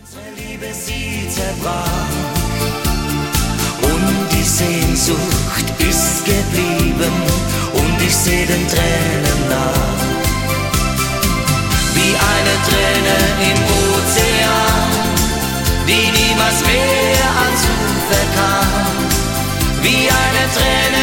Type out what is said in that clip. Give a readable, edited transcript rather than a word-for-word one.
Unsere Liebe, sie zerbrach und die Sehnsucht ist geblieben und ich seh den Tränen nach. Wie eine Träne im Ozean, die niemals mehr ans Ufer kam. Wie eine Träne